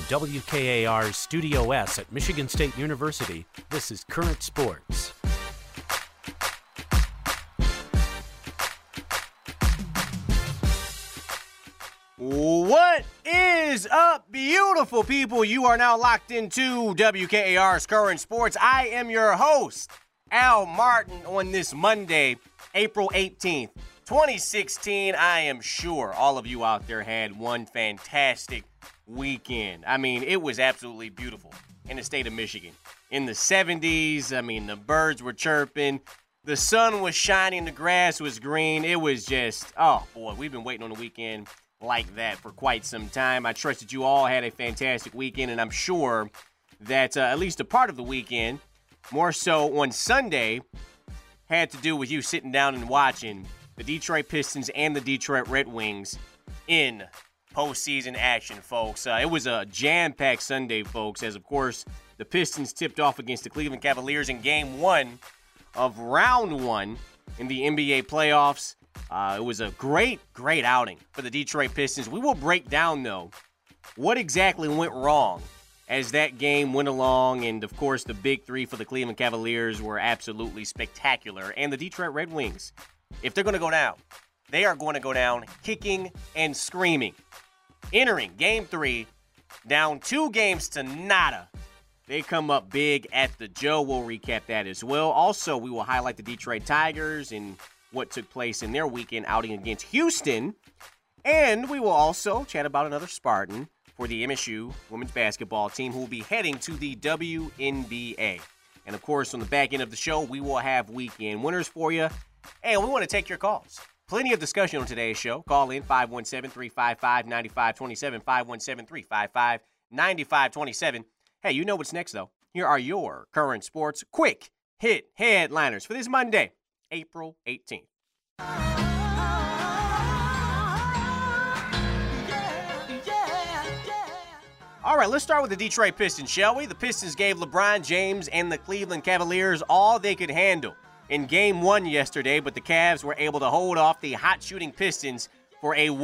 WKAR's Studio S at Michigan State University, this is Current Sports. What is up, beautiful people? You are now locked into WKAR's Current Sports. I am your host, Al Martin, on this Monday, April 18th, 2016. I am sure all of you out there had one fantastic weekend. I mean, it was absolutely beautiful in the state of Michigan. In the 70s, I mean, the birds were chirping, the sun was shining, the grass was green. It was just, oh boy, we've been waiting on the weekend like that for quite some time. I trust that you all had a fantastic weekend, and I'm sure that at least a part of the weekend, more so on Sunday, had to do with you sitting down and watching the Detroit Pistons and the Detroit Red Wings in postseason action, folks. It was a jam-packed Sunday, folks, as, of course, the Pistons tipped off against the Cleveland Cavaliers in Game 1 of Round 1 in the NBA playoffs. It was a great outing for the Detroit Pistons. We will break down, though, what exactly went wrong as that game went along. And, of course, the big three for the Cleveland Cavaliers were absolutely spectacular. And the Detroit Red Wings, if they're going to go down, they are going to go down kicking and screaming. Entering Game 3, down 2 games to nada. They come up big at the Joe. We'll recap that as well. Also, we will highlight the Detroit Tigers and what took place in their weekend outing against Houston. And we will also chat about another Spartan for the MSU women's basketball team who will be heading to the WNBA. And, of course, on the back end of the show, we will have weekend winners for you. And we want to take your calls. Plenty of discussion on today's show. Call in 517-355-9527, 517-355-9527. Hey, you know what's next, though. Here are your Current Sports quick hit headliners for this Monday, April 18th. All right, let's start with the Detroit Pistons, shall we? The Pistons gave LeBron James and the Cleveland Cavaliers all they could handle in Game 1 yesterday, but the Cavs were able to hold off the hot-shooting Pistons for a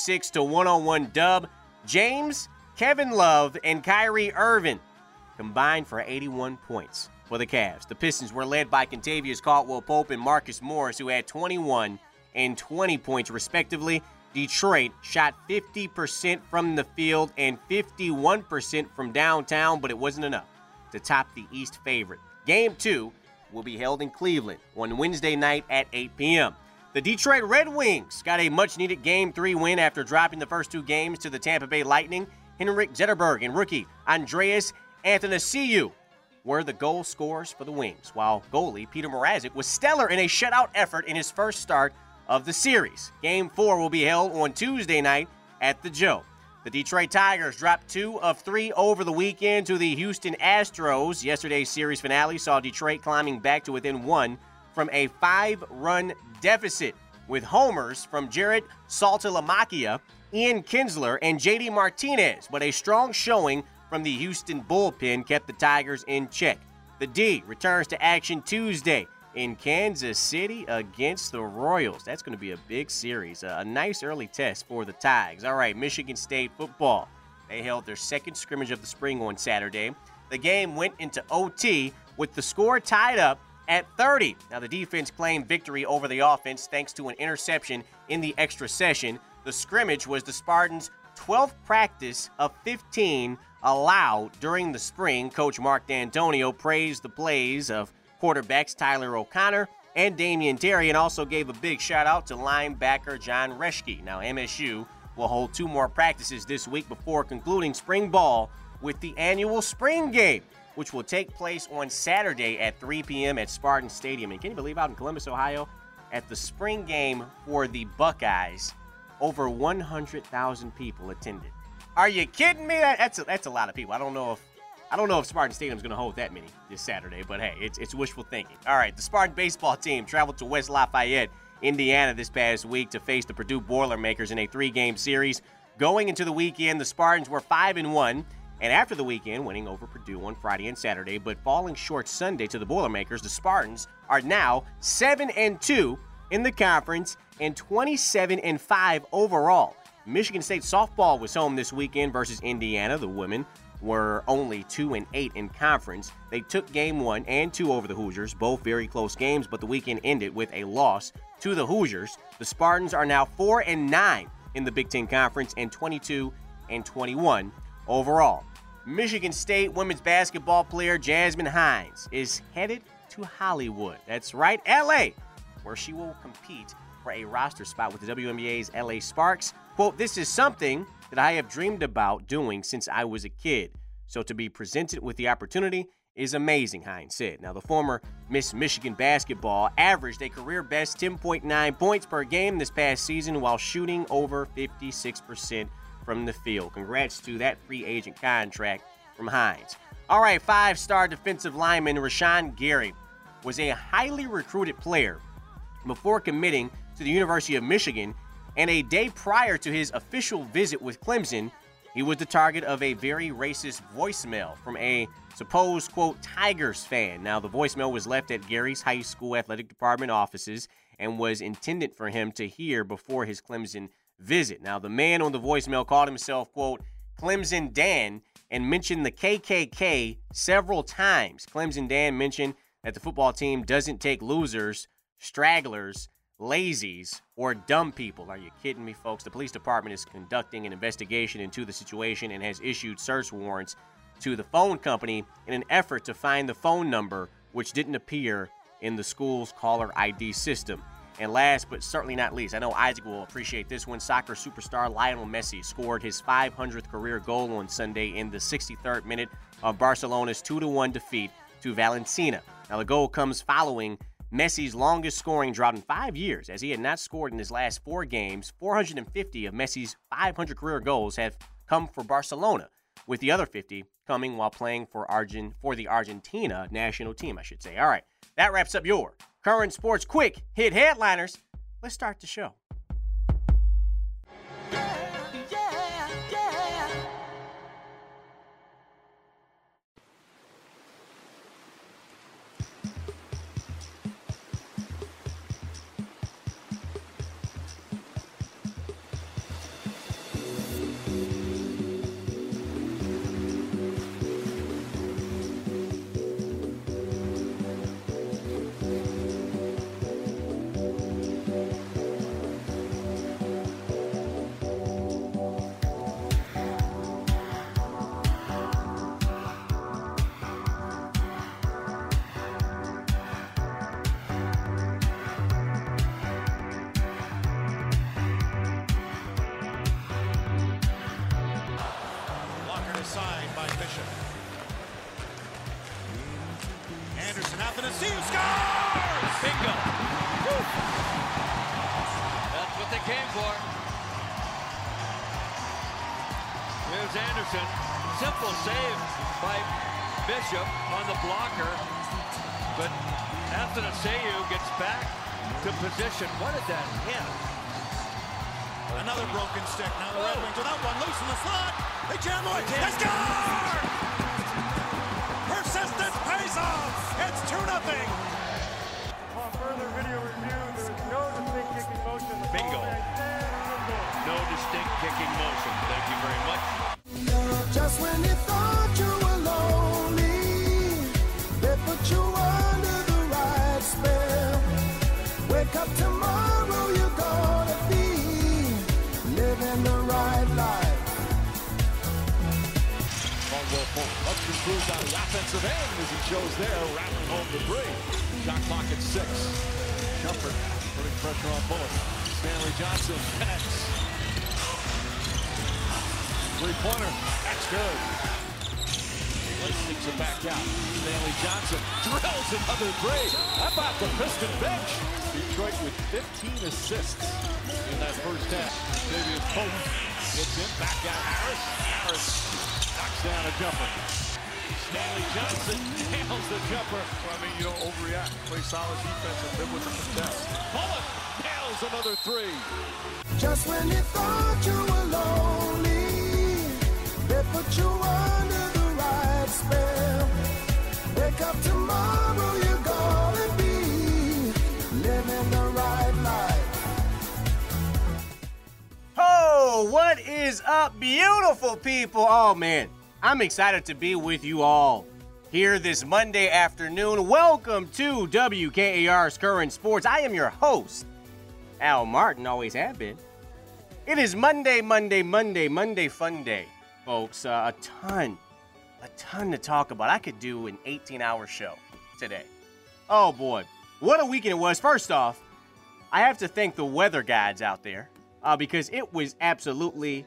106-101 dub. James, Kevin Love, and Kyrie Irving combined for 81 points for the Cavs. The Pistons were led by Kentavious Caldwell-Pope and Marcus Morris, who had 21 and 20 points, respectively. Detroit shot 50% from the field and 51% from downtown, but it wasn't enough to top the East favorite. Game 2 will be held in Cleveland on Wednesday night at 8 p.m. The Detroit Red Wings got a much-needed Game 3 win after dropping the first 2 games to the Tampa Bay Lightning. Henrik Zetterberg and rookie Andreas Athanasiou were the goal scorers for the Wings, while goalie Peter Mrazek was stellar in a shutout effort in his first start of the series. Game 4 will be held on Tuesday night at the Joe. The Detroit Tigers dropped 2 of 3 over the weekend to the Houston Astros. Yesterday's series finale saw Detroit climbing back to within 1 from a 5-run deficit, with homers from Jared Saltalamacchia, Ian Kinsler, and J.D. Martinez, but a strong showing from the Houston bullpen kept the Tigers in check. The D returns to action Tuesday in Kansas City against the Royals. That's going to be a big series, a nice early test for the Tigers. All right, Michigan State football. They held their second scrimmage of the spring on Saturday. The game went into OT with the score tied up at 30. Now, the defense claimed victory over the offense thanks to an interception in the extra session. The scrimmage was the Spartans' 12th practice of 15 allowed during the spring. Coach Mark D'Antonio praised the plays of quarterbacks Tyler O'Connor and Damian Terry, and also gave a big shout-out to linebacker John Reschke. Now, MSU will hold 2 more practices this week before concluding spring ball with the annual spring game, which will take place on Saturday at 3 p.m. at Spartan Stadium. And can you believe out in Columbus, Ohio, at the spring game for the Buckeyes, over 100,000 people attended. Are you kidding me? That's a lot of people. I don't know if Spartan Stadium's going to hold that many this Saturday, but hey, it's wishful thinking. All right, the Spartan baseball team traveled to West Lafayette, Indiana this past week to face the Purdue Boilermakers in a 3-game series. Going into the weekend, the Spartans were 5-1, and after the weekend, winning over Purdue on Friday and Saturday, but falling short Sunday to the Boilermakers, the Spartans are now 7-2 in the conference and 27-5 overall. Michigan State softball was home this weekend versus Indiana. The women were only 2-8 in conference. They took game 1 and 2 over the Hoosiers, both very close games, but the weekend ended with a loss to the Hoosiers. The Spartans are now 4-9 in the Big Ten Conference and 22-21 overall. Michigan State women's basketball player Jasmine Hines is headed to Hollywood. That's right, LA, where she will compete for a roster spot with the WNBA's LA Sparks. Quote, "This is something that I have dreamed about doing since I was a kid. So to be presented with the opportunity is amazing," Hines said. Now, the former Miss Michigan basketball averaged a career-best 10.9 points per game this past season while shooting over 56% from the field. Congrats to that free agent contract from Hines. All right, 5-star defensive lineman Rashawn Gary was a highly recruited player before committing to the University of Michigan, and a day prior to his official visit with Clemson, he was the target of a very racist voicemail from a supposed, quote, Tigers fan. Now, the voicemail was left at Gary's high school athletic department offices and was intended for him to hear before his Clemson visit. Now, the man on the voicemail called himself, quote, Clemson Dan, and mentioned the KKK several times. Clemson Dan mentioned that the football team doesn't take losers, stragglers, lazies, or dumb people. Are you kidding me, folks? The police department is conducting an investigation into the situation and has issued search warrants to the phone company in an effort to find the phone number, which didn't appear in the school's caller ID system. And last but certainly not least, I know Isaac will appreciate this one, soccer superstar Lionel Messi scored his 500th career goal on Sunday in the 63rd minute of Barcelona's 2-1 defeat to Valencia. Now, the goal comes following Messi's longest scoring drought in 5 years, as he had not scored in his last 4 games. 450 of Messi's 500 career goals have come for Barcelona, with the other 50 coming while playing for the Argentina national team, I should say. All right, that wraps up your current sports quick hit headliners. Let's start the show. Anderson out to the seam, scores! Bingo! Woo. That's what they came for. Here's Anderson. Simple save by Bishop on the blocker. But Athanasiou gets back to position. What did that hit? Another broken stick. Now the Red Wings without one. Loose in the slot. They jam away. They score! Persistence pays off. It's 2-0. On further video review, there is no distinct kicking motion. Bingo. No distinct kicking motion. Thank you very much. Just when you thought you were lonely, they put you under the right spell. Wake up tomorrow, you're gonna be living the right life. Much improved on the offensive end as he shows there, rattling home the 3. Shot clock at 6. Shumpert putting pressure on Bullock. Stanley Johnson connects. 3-pointer. That's good. Blake sticks it back out. Stanley Johnson drills another 3. How about the Piston bench? Detroit with 15 assists in that first half. Davius Pope gets in. Back out Harris. Harris knocks down a jumper. Stanley Johnson nails the jumper. Well, I mean, you don't overreact. Play solid defense and live with the success. Bullock nails another 3. Just when you thought you were lonely, they put you under the right spell. Wake up tomorrow, you're gonna be living the right life. Oh, what is up, beautiful people? Oh, man, I'm excited to be with you all here this Monday afternoon. Welcome to WKAR's Current Sports. I am your host, Al Martin, always have been. It is Monday fun day, folks. A ton to talk about. I could do an 18-hour show today. Oh, boy. What a weekend it was. First off, I have to thank the weather guides out there because it was absolutely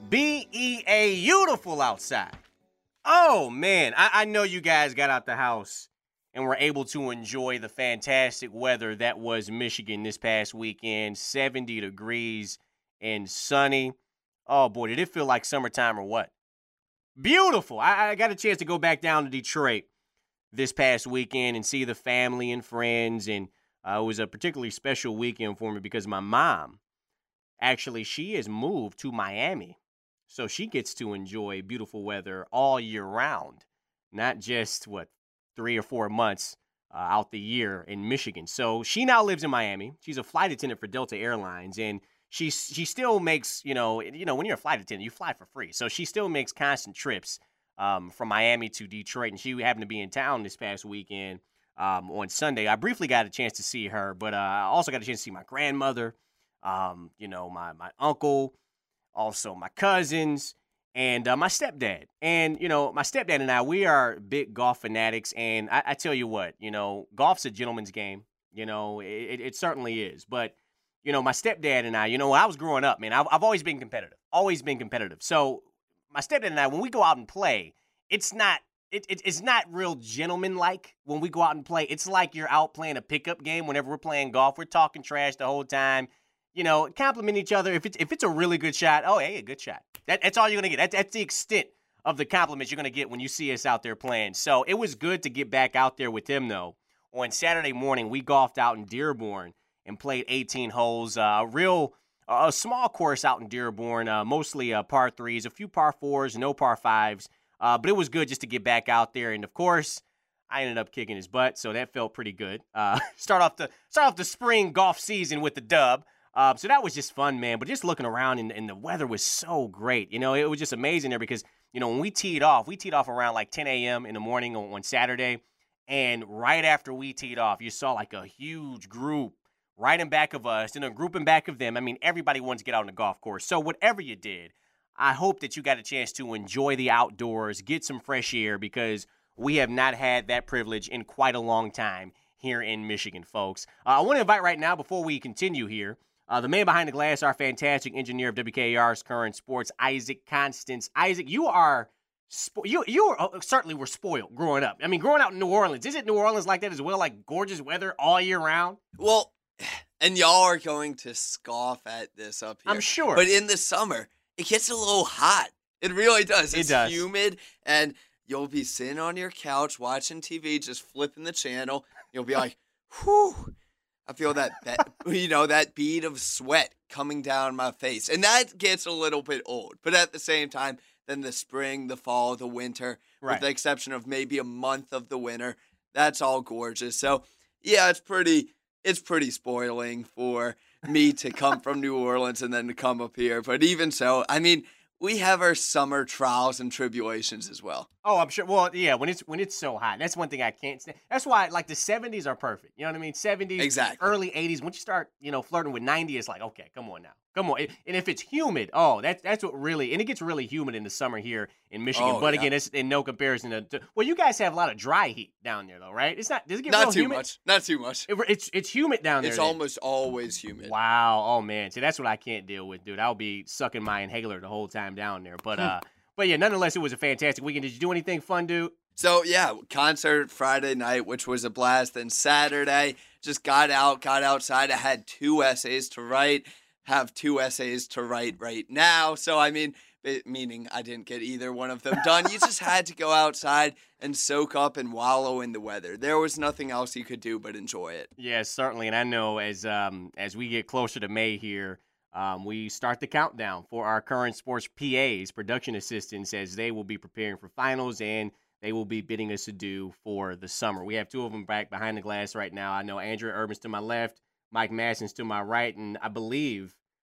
beautiful outside. Oh, man. I know you guys got out the house and were able to enjoy the fantastic weather that was Michigan this past weekend. 70 degrees and sunny. Oh, boy, did it feel like summertime or what? Beautiful. I got a chance to go back down to Detroit this past weekend and see the family and friends, and it was a particularly special weekend for me because my mom, actually, she has moved to Miami, so she gets to enjoy beautiful weather all year round, not just, 3 or 4 months out the year in Michigan. So she now lives in Miami. She's a flight attendant for Delta Airlines, and she still makes, when you're a flight attendant, you fly for free. So she still makes constant trips from Miami to Detroit, and she happened to be in town this past weekend on Sunday. I briefly got a chance to see her, but I also got a chance to see my grandmother, my uncle, also my cousins, and my stepdad. And, my stepdad and I, we are big golf fanatics, and I tell you what, golf's a gentleman's game. It certainly is. But, my stepdad and I, when I was growing up, man, I've always been competitive. So my stepdad and I, when we go out and play, it's not real gentleman-like when we go out and play. It's like you're out playing a pickup game whenever we're playing golf. We're talking trash the whole time. Compliment each other. If it's a really good shot, oh, hey, a good shot. That's all you're going to get. That's the extent of the compliments you're going to get when you see us out there playing. So it was good to get back out there with him, though. On Saturday morning, we golfed out in Dearborn and played 18 holes. A small course out in Dearborn, mostly par threes, a few par fours, no par fives. But it was good just to get back out there. And, of course, I ended up kicking his butt, so that felt pretty good. Start off the spring golf season with the dub. So that was just fun, man. But just looking around, and the weather was so great. It was just amazing there because, when we teed off around like 10 a.m. in the morning on Saturday. And right after we teed off, you saw like a huge group right in back of us and a group in back of them. I mean, everybody wants to get out on the golf course. So whatever you did, I hope that you got a chance to enjoy the outdoors, get some fresh air, because we have not had that privilege in quite a long time here in Michigan, folks. I want to invite right now, before we continue here, the man behind the glass, our fantastic engineer of WKAR's Current Sports, Isaac Constance. Isaac, you are certainly were spoiled growing up. I mean, growing out in New Orleans, is it New Orleans like that as well, like gorgeous weather all year round? Well, and y'all are going to scoff at this up here. I'm sure. But in the summer, it gets a little hot. It really does. It's humid, and you'll be sitting on your couch watching TV, just flipping the channel. You'll be like, whew. I feel that bead of sweat coming down my face. And that gets a little bit old. But at the same time, then the spring, the fall, the winter, with the exception of maybe a month of the winter, that's all gorgeous. So, yeah, it's pretty spoiling for me to come from New Orleans and then to come up here. But even so, I mean, we have our summer trials and tribulations as well. Oh, I'm sure. Well, yeah, when it's so hot. That's one thing I can't stand. That's why, like, the 70s are perfect. You know what I mean? 70s, exactly. Early 80s. Once you start, flirting with 90, it's like, okay, come on now. Come on. And if it's humid, that's what really, and it gets really humid in the summer here in Michigan. Oh, but yeah. again, it's in no comparison to, well, you guys have a lot of dry heat down there, though, right? Does it get real humid? Not too much. It's humid down there. It's almost always humid. Wow. Oh, man. See, that's what I can't deal with, dude. I'll be sucking my inhaler the whole time down there. But yeah, nonetheless, it was a fantastic weekend. Did you do anything fun, dude? So, yeah, concert Friday night, which was a blast. Then Saturday, just got outside. I had 2 essays to write, have 2 essays to write right now. So, I mean, meaning I didn't get either one of them done. You just had to go outside and soak up and wallow in the weather. There was nothing else you could do but enjoy it. Yes, certainly. And I know as we get closer to May here, we start the countdown for our Current Sports PAs, production assistants, as they will be preparing for finals and they will be bidding us adieu for the summer. We have 2 of them back behind the glass right now. I know Andrea Urban's to my left, Mike Masson's to my right, and I believe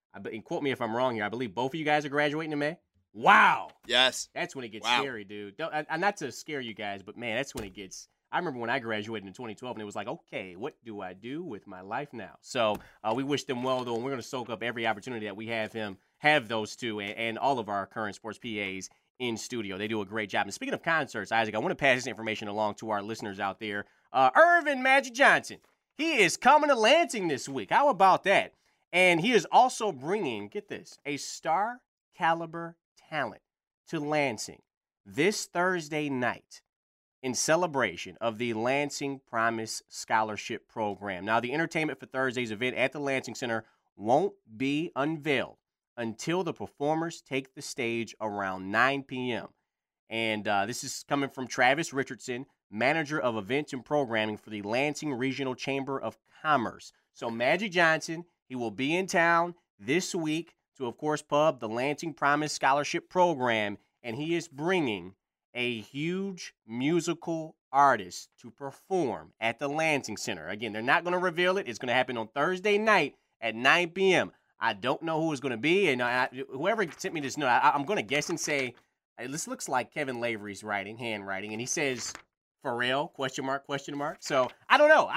and quote me if I'm wrong here, I believe both of you guys are graduating in May. Wow. Yes. That's when it gets scary, dude. Not to scare you guys, but, man, that's when it gets – I remember when I graduated in 2012, and it was like, okay, what do I do with my life now? So we wish them well, though, and we're going to soak up every opportunity that we have those two and all of our current sports PAs in studio. They do a great job. And speaking of concerts, Isaac, I want to pass this information along to our listeners out there. Irvin Magic Johnson, he is coming to Lansing this week. How about that? And he is also bringing, get this, a star caliber talent to Lansing this Thursday night in celebration of the Lansing Promise Scholarship Program. Now, the entertainment for Thursday's event at the Lansing Center won't be unveiled until the performers take the stage around 9 p.m. And this is coming from Travis Richardson, manager of events and programming for the Lansing Regional Chamber of Commerce. So Magic Johnson, he will be in town this week to, of course, pub the Lansing Promise Scholarship Program, and he is bringing a huge musical artist to perform at the Lansing Center. Again, they're not going to reveal it. It's going to happen on Thursday night at 9 p.m. I don't know who it's going to be, and whoever sent me this note, I'm going to guess and say, this looks like Kevin Lavery's handwriting, and he says, Pharrell, question mark. So, I don't know.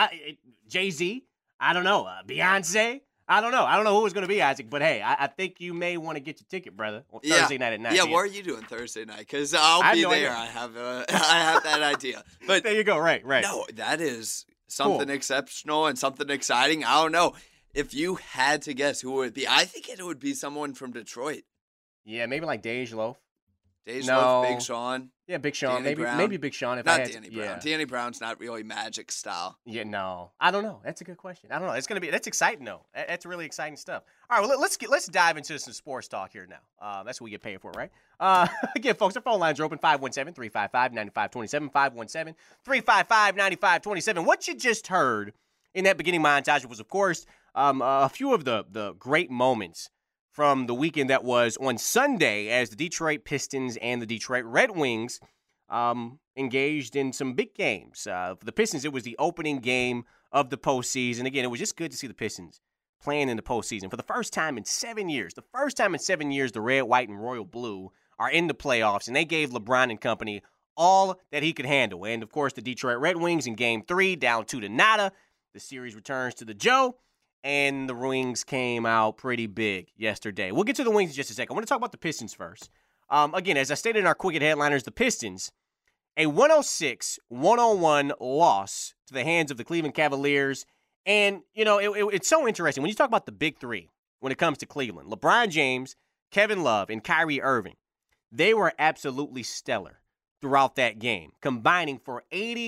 Jay-Z, I don't know. Beyonce, I don't know. I don't know who it's going to be, Isaac, but hey, I think you may want to get your ticket, brother, on Thursday night at 9 Yeah, what are you doing Thursday night? Because I'll be there. Idea. I have that idea. But there you go, right. No, that is something exceptional and something exciting. I don't know. If you had to guess who it would be, I think it would be someone from Detroit. Yeah, maybe like Dej Loaf. Loaf, Big Sean. Yeah, Big Sean. Maybe Big Sean. Not Danny Brown. Yeah. Danny Brown's not really Magic style. Yeah, no. I don't know. That's a good question. I don't know. That's exciting though. That's really exciting stuff. All right, well let's dive into some sports talk here now. That's what we get paid for, right? Again, folks, our phone lines are open 517-355-9527, 517-355-9527. What you just heard in that beginning montage was, of course, a few of the great moments from the weekend that was on Sunday as the Detroit Pistons and the Detroit Red Wings engaged in some big games. For the Pistons, it was the opening game of the postseason. Again, it was just good to see the Pistons playing in the postseason for the first time in 7 years. The first time in 7 years the red, white, and royal blue are in the playoffs, and they gave LeBron and company all that he could handle. And, of course, the Detroit Red Wings in Game 3, down 2-0. The series returns to the Joe. And the Wings came out pretty big yesterday. We'll get to the Wings in just a second. I want to talk about the Pistons first. Again, as I stated in our Quick Hit Headliners, the Pistons, a 106-101 loss to the hands of the Cleveland Cavaliers. And, it's so interesting. When you talk about the big three when it comes to Cleveland, LeBron James, Kevin Love, and Kyrie Irving, they were absolutely stellar throughout that game, combining for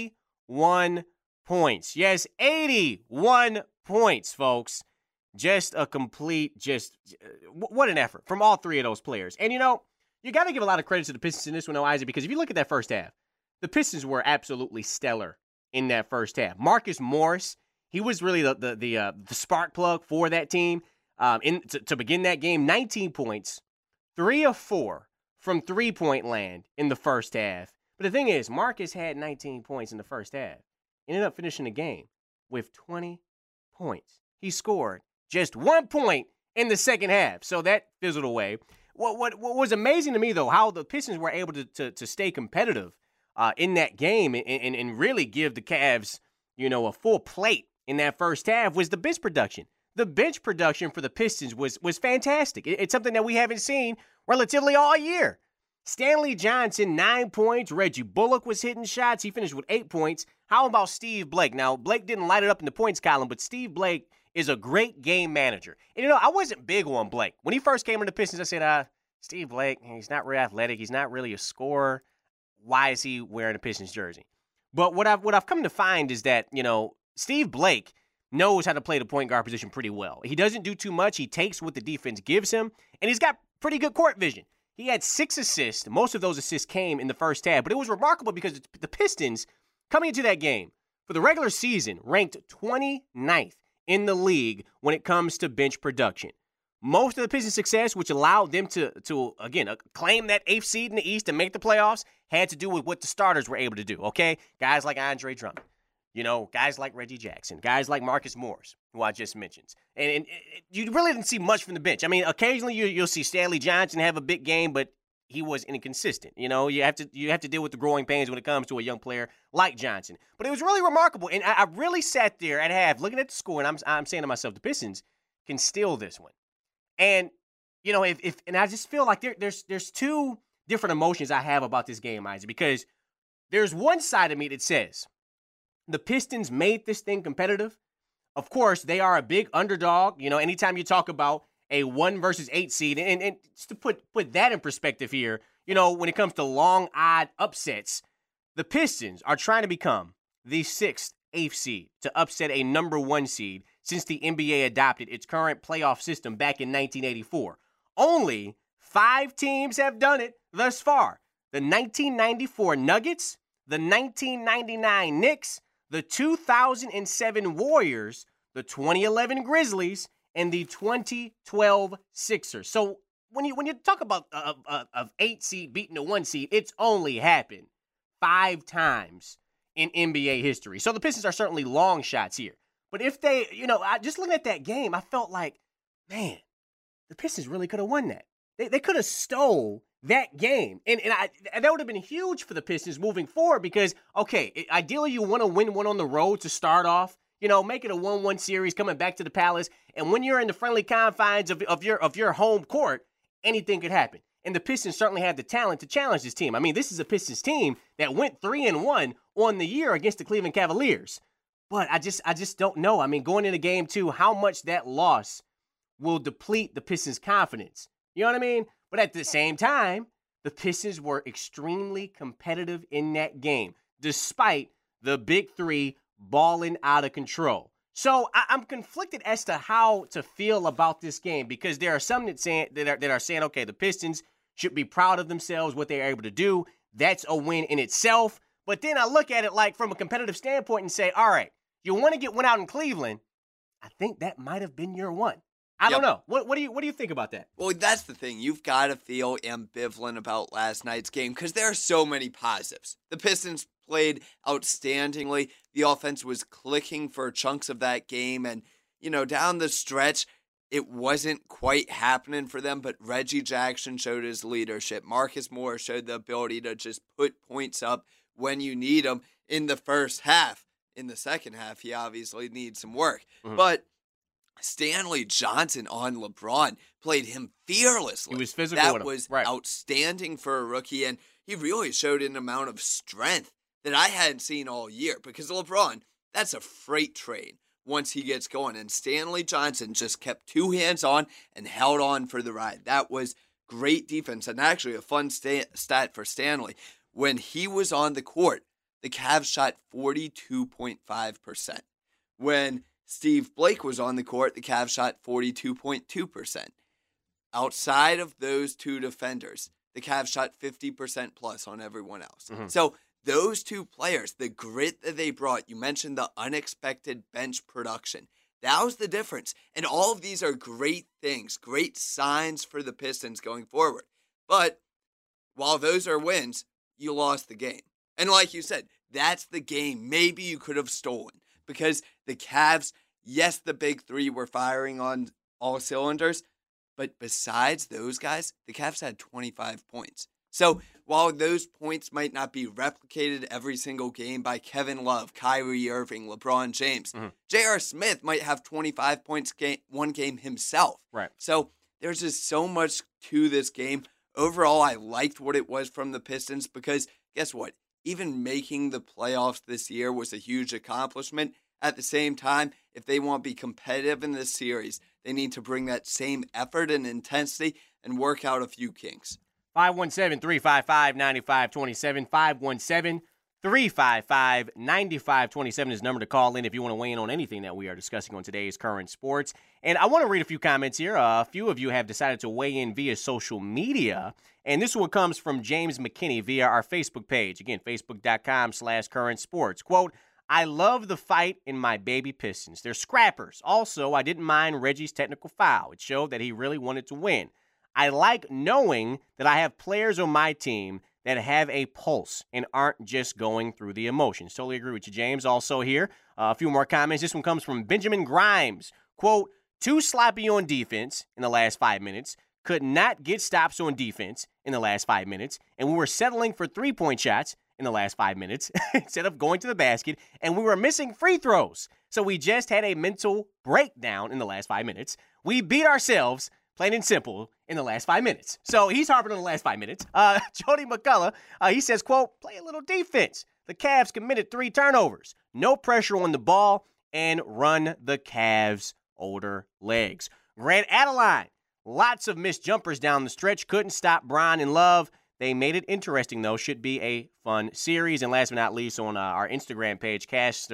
81 points. Yes, 81 points, folks. Just a complete, what an effort from all three of those players. And, you got to give a lot of credit to the Pistons in this one, Isaac, because if you look at that first half, the Pistons were absolutely stellar in that first half. Marcus Morris, he was really the spark plug for that team to begin that game. 19 points, 3 of 4 from three-point land in the first half. But the thing is, Marcus had 19 points in the first half. Ended up finishing the game with 20 points. He scored just 1 point in the second half, so that fizzled away. What was amazing to me, though, how the Pistons were able to stay competitive in that game and really give the Cavs, a full plate in that first half was the bench production. The bench production for the Pistons was fantastic. It's something that we haven't seen relatively all year. Stanley Johnson, 9 points. Reggie Bullock was hitting shots. He finished with 8 points. How about Steve Blake? Now, Blake didn't light it up in the points column, but Steve Blake is a great game manager. And, I wasn't big on Blake. When he first came into the Pistons, I said, Steve Blake, he's not really athletic. He's not really a scorer. Why is he wearing a Pistons jersey? But what I've come to find is that, Steve Blake knows how to play the point guard position pretty well. He doesn't do too much. He takes what the defense gives him, and he's got pretty good court vision. He had 6 assists. Most of those assists came in the first half, but it was remarkable because the Pistons, coming into that game, for the regular season, ranked 29th in the league when it comes to bench production. Most of the Pistons' success, which allowed them to again, claim that 8th seed in the East and make the playoffs, had to do with what the starters were able to do, okay? Guys like Andre Drummond, You know, guys like Reggie Jackson, guys like Marcus Morris, who I just mentioned. And you really didn't see much from the bench. I mean, occasionally you'll see Stanley Johnson have a big game, but he was inconsistent. You know, you have to deal with the growing pains when it comes to a young player like Johnson. But it was really remarkable, and I really sat there at half looking at the score, and I'm saying to myself, the Pistons can steal this one. And you know, and I just feel like there's two different emotions I have about this game, Isaac, because there's one side of me that says the Pistons made this thing competitive. Of course, they are a big underdog. You know, anytime you talk about a 1 versus 8 seed, and just to put that in perspective here, you know, when it comes to long odd upsets, the Pistons are trying to become the 6th, 8th seed to upset a number 1 seed since the NBA adopted its current playoff system back in 1984. Only 5 teams have done it thus far. The 1994 Nuggets, the 1999 Knicks, the 2007 Warriors, the 2011 Grizzlies, and the 2012 Sixers. So when you talk about of 8 seed beating a 1 seed, it's only happened 5 times in NBA history. So the Pistons are certainly long shots here. But if they, you know, just looking at that game, I felt like, man, the Pistons really could have won that. They could have stole that game. And that would have been huge for the Pistons moving forward because, okay, ideally you want to win one on the road to start off. You know, make it a 1-1 series coming back to the Palace. And when you're in the friendly confines of your home court, anything could happen. And the Pistons certainly had the talent to challenge this team. I mean, this is a Pistons team that went 3-1 on the year against the Cleveland Cavaliers. But I just don't know. I mean, going into game 2, how much that loss will deplete the Pistons' confidence. You know what I mean? But at the same time, the Pistons were extremely competitive in that game, despite the big 3 balling out of control. So I'm conflicted as to how to feel about this game because there are some that are saying, okay, the Pistons should be proud of themselves, what they're able to do. That's a win in itself. But then I look at it like from a competitive standpoint and say, all right, you want to get one out in Cleveland. I think that might have been your one. I don't know. What do you think about that? Well, that's the thing. You've got to feel ambivalent about last night's game because there are so many positives. The Pistons played outstandingly. The offense was clicking for chunks of that game. And, you know, down the stretch, it wasn't quite happening for them. But Reggie Jackson showed his leadership. Marcus Morris showed the ability to just put points up when you need them in the first half. In the second half, he obviously needs some work. Mm-hmm. But Stanley Johnson on LeBron played him fearlessly. He was physical. That was outstanding for a rookie, and he really showed an amount of strength that I hadn't seen all year because LeBron, that's a freight train once he gets going, and Stanley Johnson just kept 2 hands on and held on for the ride. That was great defense, and actually a fun stat for Stanley. When he was on the court, the Cavs shot 42.5%. When Steve Blake was on the court, the Cavs shot 42.2%. Outside of those 2 defenders, the Cavs shot 50% plus on everyone else. Mm-hmm. So those 2 players, the grit that they brought, you mentioned the unexpected bench production. That was the difference. And all of these are great things, great signs for the Pistons going forward. But while those are wins, you lost the game. And like you said, that's the game maybe you could have stolen. Because the Cavs, yes, the big 3 were firing on all cylinders, but besides those guys, the Cavs had 25 points. So while those points might not be replicated every single game by Kevin Love, Kyrie Irving, LeBron James, J.R. Smith might have 25 points one game himself. Right. So there's just so much to this game. Overall, I liked what it was from the Pistons because guess what? Even making the playoffs this year was a huge accomplishment. At the same time, if they want to be competitive in this series, they need to bring that same effort and intensity and work out a few kinks. 517-355-9527. 517-355-9527 is the number to call in if you want to weigh in on anything that we are discussing on today's Current Sports. And I want to read a few comments here. A few of you have decided to weigh in via social media. And this one comes from James McKinney via our Facebook page. Again, facebook.com/Current Sports. Quote, I love the fight in my baby Pistons. They're scrappers. Also, I didn't mind Reggie's technical foul. It showed that he really wanted to win. I like knowing that I have players on my team that have a pulse and aren't just going through the emotions. Totally agree with you, James. Also here, a few more comments. This one comes from Benjamin Grimes. Quote, too sloppy on defense in the last 5 minutes. Could not get stops on defense in the last 5 minutes. And we were settling for three-point shots in the last 5 minutes instead of going to the basket. And we were missing free throws. So we just had a mental breakdown in the last 5 minutes. We beat ourselves, plain and simple, in the last 5 minutes. So he's harping on the last 5 minutes. Jody McCullough, he says, quote, play a little defense. The Cavs committed 3 turnovers. No pressure on the ball and run the Cavs' older legs. Grant Adeline, lots of missed jumpers down the stretch. Couldn't stop Bron and Love. They made it interesting, though. Should be a fun series. And last but not least, on our Instagram page,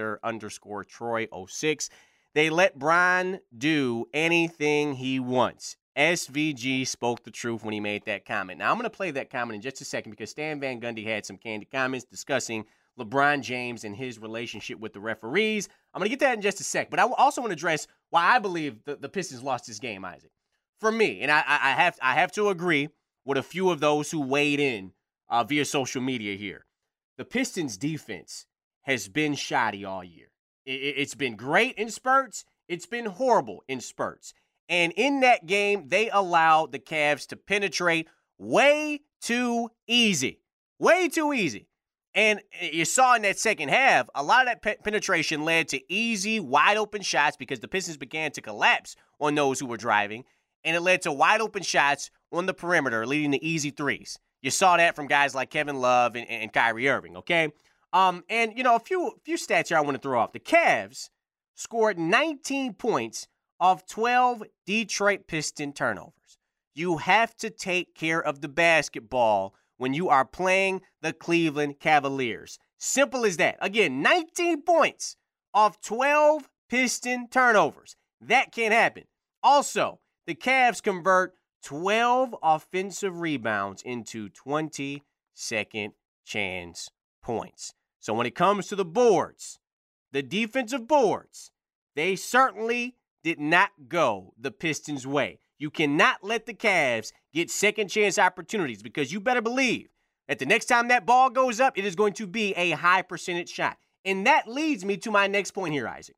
Caster_Troy06, they let Bron do anything he wants. SVG spoke the truth when he made that comment. Now, I'm going to play that comment in just a second because Stan Van Gundy had some candid comments discussing LeBron James and his relationship with the referees. I'm going to get that in just a sec. But I also want to address why I believe the Pistons lost this game, Isaac. For me, and I have to agree with a few of those who weighed in via social media here. The Pistons' defense has been shoddy all year. It's been great in spurts. It's been horrible in spurts. And in that game, they allowed the Cavs to penetrate way too easy. Way too easy. And you saw in that second half, a lot of that penetration led to easy, wide-open shots because the Pistons began to collapse on those who were driving. And it led to wide-open shots on the perimeter, leading to easy threes. You saw that from guys like Kevin Love and Kyrie Irving, okay? And, you know, a few stats here I want to throw off. The Cavs scored 19 points off 12 Detroit Piston turnovers. You have to take care of the basketball when you are playing the Cleveland Cavaliers. Simple as that. Again, 19 points off 12 Piston turnovers. That can't happen. Also, the Cavs convert 12 offensive rebounds into 20 second chance points. So when it comes to the boards, the defensive boards, they certainly did not go the Pistons' way. You cannot let the Cavs get second chance opportunities because you better believe that the next time that ball goes up, it is going to be a high percentage shot. And that leads me to my next point here, Isaac.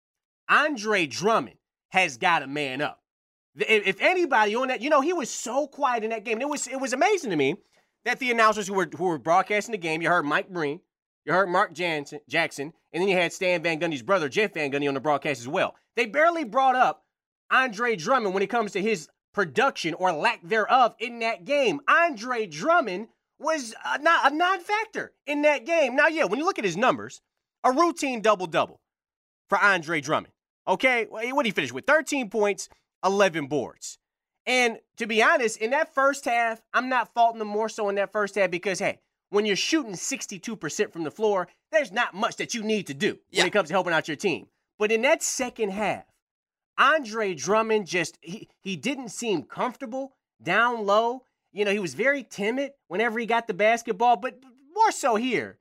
Andre Drummond has got to man up. If anybody on that, you know, he was so quiet in that game. It was amazing to me that the announcers who were broadcasting the game, you heard Mike Breen, you heard Mark Jackson, and then you had Stan Van Gundy's brother, Jeff Van Gundy, on the broadcast as well. They barely brought up Andre Drummond when it comes to his production or lack thereof in that game. Andre Drummond was a non-factor in that game. Now, yeah, when you look at his numbers, a routine double-double for Andre Drummond. Okay, what did he finish with? 13 points, 11 boards. And to be honest, in that first half, I'm not faulting them more so in that first half because, hey, when you're shooting 62% from the floor, there's not much that you need to do when it comes to helping out your team. But in that second half, Andre Drummond he didn't seem comfortable down low. You know, he was very timid whenever he got the basketball, but more so here.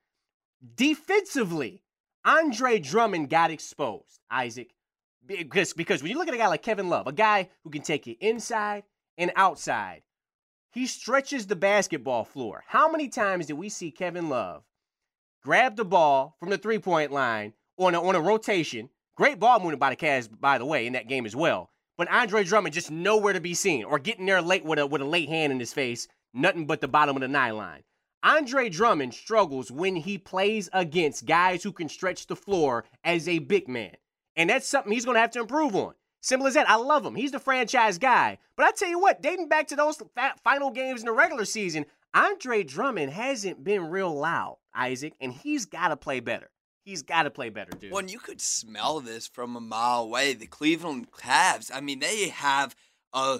Defensively, Andre Drummond got exposed, Isaac. Because when you look at a guy like Kevin Love, a guy who can take you inside and outside, he stretches the basketball floor. How many times did we see Kevin Love grab the ball from the three-point line on a rotation? Great ball movement by the Cavs, by the way, in that game as well. But Andre Drummond just nowhere to be seen or getting there late with a late hand in his face, nothing but the bottom of the nylon. Andre Drummond struggles when he plays against guys who can stretch the floor as a big man. And that's something he's going to have to improve on. Simple as that. I love him. He's the franchise guy. But I tell you what, dating back to those final games in the regular season, Andre Drummond hasn't been real loud, Isaac, and he's got to play better. He's got to play better, dude. Well, and you could smell this from a mile away. The Cleveland Cavs, I mean, they have a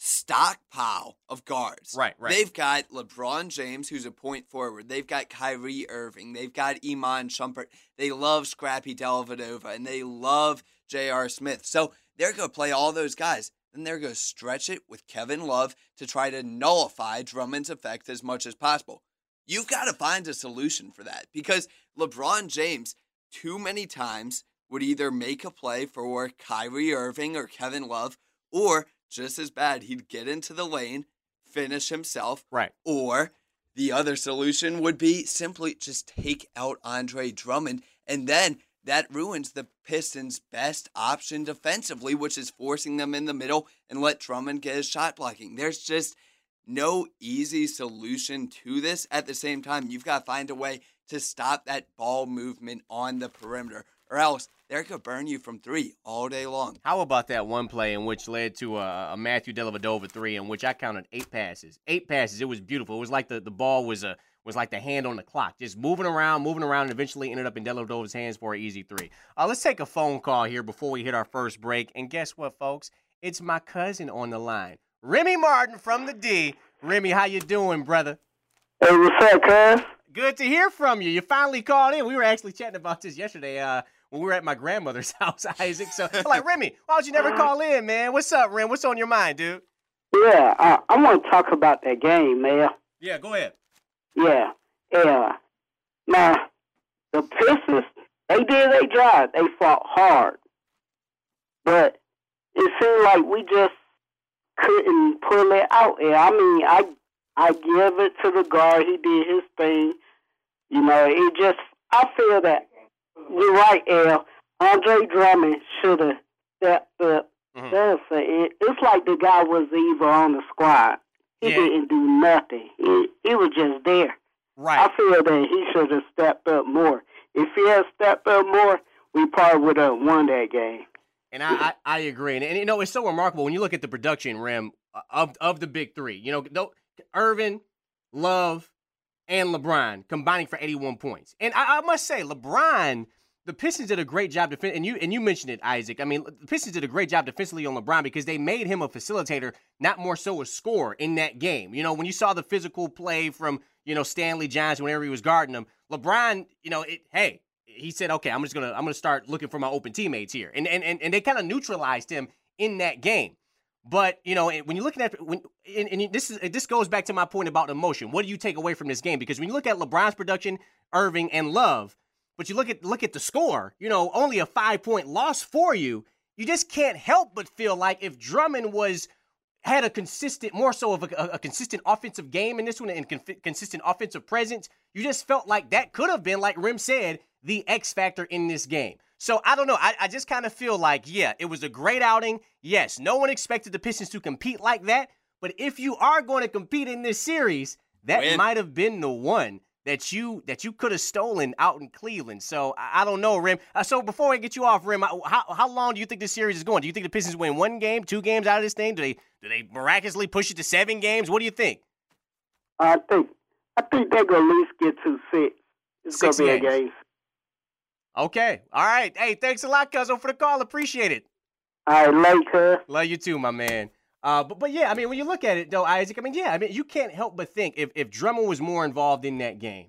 stockpile of guards. Right. They've got LeBron James, who's a point forward. They've got Kyrie Irving. They've got Iman Shumpert. They love Scrappy Dellavedova, and they love J.R. Smith. So they're going to play all those guys. Then they're going to stretch it with Kevin Love to try to nullify Drummond's effect as much as possible. You've got to find a solution for that because LeBron James, too many times, would either make a play for Kyrie Irving or Kevin Love, or just as bad, he'd get into the lane, finish himself, right, or The other solution would be simply just take out Andre Drummond, and then that ruins the Pistons' best option defensively, which is forcing them in the middle and let Drummond get his shot blocking. There's just no easy solution to this. At the same time, you've got to find a way to stop that ball movement on the perimeter, or else they could burn you from three all day long. How about that one play in which led to a Matthew Dellavedova three, in which I counted 8 passes? 8 passes. It was beautiful. It was like the ball was like the hand on the clock, just moving around, and eventually ended up in Dellavedova's hands for an easy 3. Let's take a phone call here before we hit our first break. And guess what, folks? It's my cousin on the line, Remy Martin from the D. Remy, how you doing, brother? Hey, what's up, cuz? Good to hear from you. You finally called in. We were actually chatting about this yesterday when we were at my grandmother's house, Isaac. So I'm like, Remy, why don't you never call in, man? What's up, Rem? What's on your mind, dude? Yeah, I want to talk about that game, man. Yeah, go ahead. Yeah. Now, the Pistons, they did their job. They fought hard. But it seemed like we just couldn't pull it out there. I mean, I give it to the guard. He did his thing. You know, I feel that you're right, Al. Andre Drummond should have stepped up. Mm-hmm. It's like the guy was either on the squad. He didn't do nothing. He was just there. Right. I feel that he should have stepped up more. If he had stepped up more, we probably would have won that game. And I agree. And, you know, it's so remarkable when you look at the production, Rem, of the big three. You know, Irvin, Love, and LeBron combining for 81 points. And I must say, LeBron, the Pistons did a great job defending. And you mentioned it, Isaac. I mean, the Pistons did a great job defensively on LeBron because they made him a facilitator, not more so a scorer in that game. You know, when you saw the physical play from, you know, Stanley Johnson whenever he was guarding him, LeBron, you know, he said, okay, I'm gonna start looking for my open teammates here, and they kind of neutralized him in that game. But you know, when you're looking at this goes back to my point about emotion. What do you take away from this game? Because when you look at LeBron's production, Irving and Love, but you look at the score, you know, only a 5-point loss for you. You just can't help but feel like if Drummond had a consistent, more so of a consistent offensive game in this one and consistent offensive presence, you just felt like that could have been, like Rem said, the X factor in this game. So I don't know. I just kind of feel like, yeah, it was a great outing. Yes, no one expected the Pistons to compete like that. But if you are going to compete in this series, that might have been the one that you could have stolen out in Cleveland. So I don't know, Rem. So before I get you off, Rem, how long do you think this series is going? Do you think the Pistons win 1 game, 2 games out of this thing? Do they miraculously push it to 7 games? What do you think? I think they're gonna at least get to 6. It's 6 gonna be games. a game. Okay. All right. Hey, thanks a lot, Cuzzo, for the call. Appreciate it. All right, later. Love you too, my man. But yeah, I mean, when you look at it, though, Isaac, I mean, you can't help but think if Drummond was more involved in that game,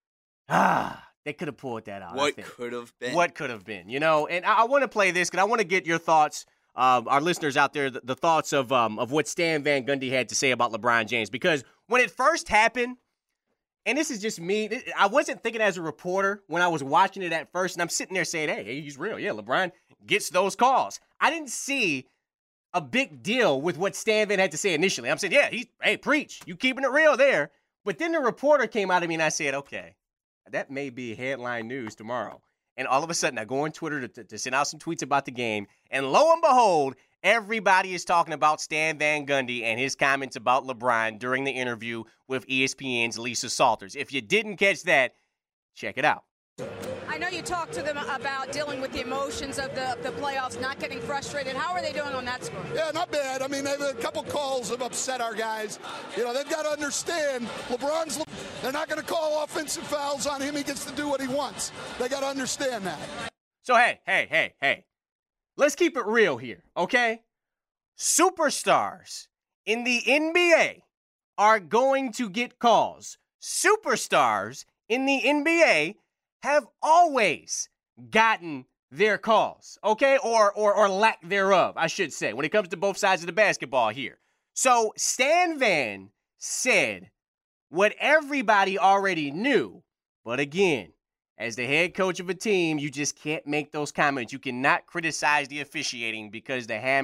they could have pulled that out. What could have been? What could have been, you know? And I want to play this because I want to get your thoughts, our listeners out there, the thoughts of what Stan Van Gundy had to say about LeBron James. Because when it first happened, and this is just me, I wasn't thinking as a reporter when I was watching it at first, and I'm sitting there saying, hey, he's real. Yeah, LeBron gets those calls. I didn't see a big deal with what Stan Van had to say initially. I'm saying, hey, preach. You keeping it real there. But then the reporter came out of me, and I said, okay, that may be headline news tomorrow. And all of a sudden, I go on Twitter to send out some tweets about the game, and lo and behold, everybody is talking about Stan Van Gundy and his comments about LeBron during the interview with ESPN's Lisa Salters. If you didn't catch that, check it out. I know you talked to them about dealing with the emotions of the playoffs, not getting frustrated. How are they doing on that score? Yeah, not bad. I mean, a couple calls have upset our guys. You know, they've got to understand they're not going to call offensive fouls on him. He gets to do what he wants. They got to understand that. So, hey. Let's keep it real here, okay? Superstars in the NBA are going to get calls. Superstars in the NBA have always gotten their calls, okay? Or lack thereof, I should say, when it comes to both sides of the basketball here. So Stan Van said what everybody already knew, but again, as the head coach of a team, you just can't make those comments. You cannot criticize the officiating because the hammer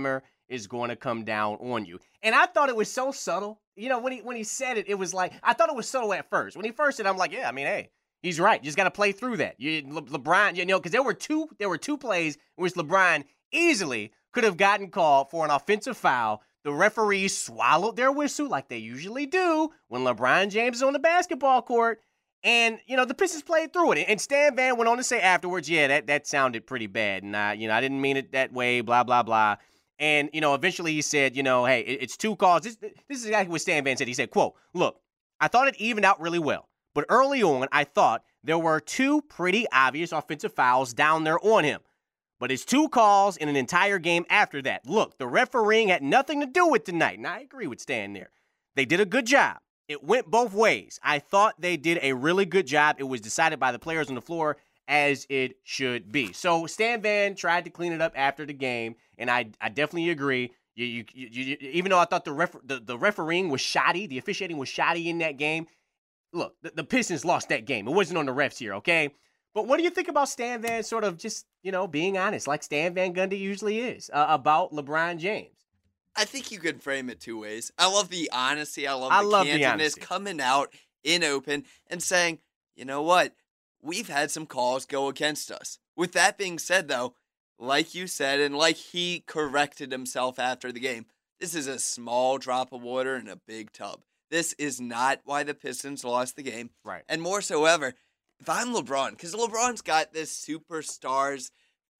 is going to come down on you. And I thought it was so subtle. You know, when he said it, it was like, I thought it was subtle at first. When he first said it, I'm like, yeah, I mean, hey, he's right. You just got to play through that. LeBron, you know, because there were two plays in which LeBron easily could have gotten called for an offensive foul. The referees swallowed their whistle like they usually do when LeBron James is on the basketball court. And, you know, the Pistons played through it. And Stan Van went on to say afterwards, yeah, that sounded pretty bad. And, I didn't mean it that way, blah, blah, blah. And, you know, eventually he said, you know, hey, it's two calls. This is exactly what Stan Van said. He said, quote, look, I thought it evened out really well. But early on, I thought there were two pretty obvious offensive fouls down there on him. But it's two calls in an entire game after that. Look, the refereeing had nothing to do with tonight. And I agree with Stan there. They did a good job. It went both ways. I thought they did a really good job. It was decided by the players on the floor as it should be. So Stan Van tried to clean it up after the game, and I definitely agree. You even though I thought the refereeing was shoddy, the officiating was shoddy in that game, look, the Pistons lost that game. It wasn't on the refs here, okay? But what do you think about Stan Van sort of just, you know, being honest, like Stan Van Gundy usually is, about LeBron James? I think you could frame it two ways. I love the honesty. I love the candidness coming out in open and saying, you know what? We've had some calls go against us. With that being said, though, like you said, and like he corrected himself after the game, this is a small drop of water in a big tub. This is not why the Pistons lost the game. Right. And more so ever, if I'm LeBron, because LeBron's got this superstars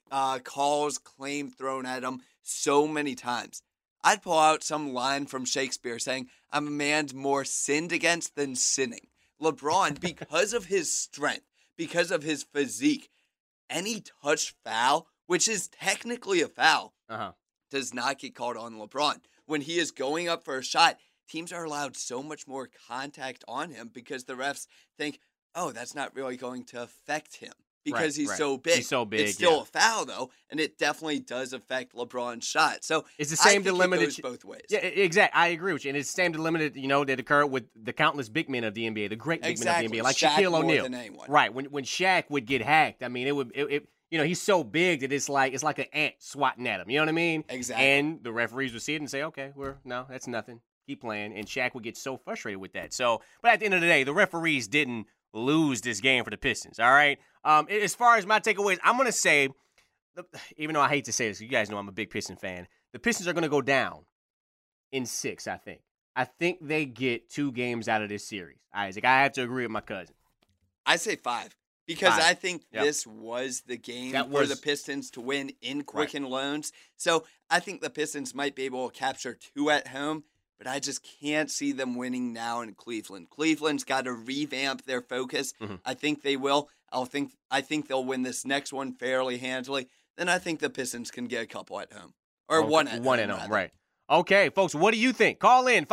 calls, claim thrown at him so many times. I'd pull out some line from Shakespeare saying, I'm a man more sinned against than sinning. LeBron, because of his strength, because of his physique, any touch foul, which is technically a foul, does not get called on LeBron. When he is going up for a shot, teams are allowed so much more contact on him because the refs think, oh, that's not really going to affect him. Because he's so big. He's so big. It's still a foul, though, and it definitely does affect LeBron's shot. So it's the same I think it goes both ways. Yeah, exactly. I agree with you. And it's the same delimited, you know, that occurred with the countless big men of the NBA, the great big men of the NBA, like Shaq Shaquille O'Neal. More than anyone. Right. When Shaq would get hacked, I mean, it you know, he's so big that it's like an ant swatting at him. You know what I mean? Exactly. And the referees would see it and say, okay, no, that's nothing. Keep playing. And Shaq would get so frustrated with that. So, but at the end of the day, the referees didn't lose this game for the Pistons, all right? As far as my takeaways, I'm going to say, even though I hate to say this, you guys know I'm a big Piston fan, the Pistons are going to go down in 6, I think. I think they get 2 games out of this series. Isaac, I have to agree with my cousin. I say 5. Because I think this was the game for the Pistons to win in Quicken Loans. So I think the Pistons might be able to capture 2 at home, but I just can't see them winning now in Cleveland. Cleveland's got to revamp their focus. Mm-hmm. I think they will. I think they'll win this next one fairly handily. Then I think the Pistons can get a couple at home. Or one at home. One at home, right. Okay, folks, what do you think? Call in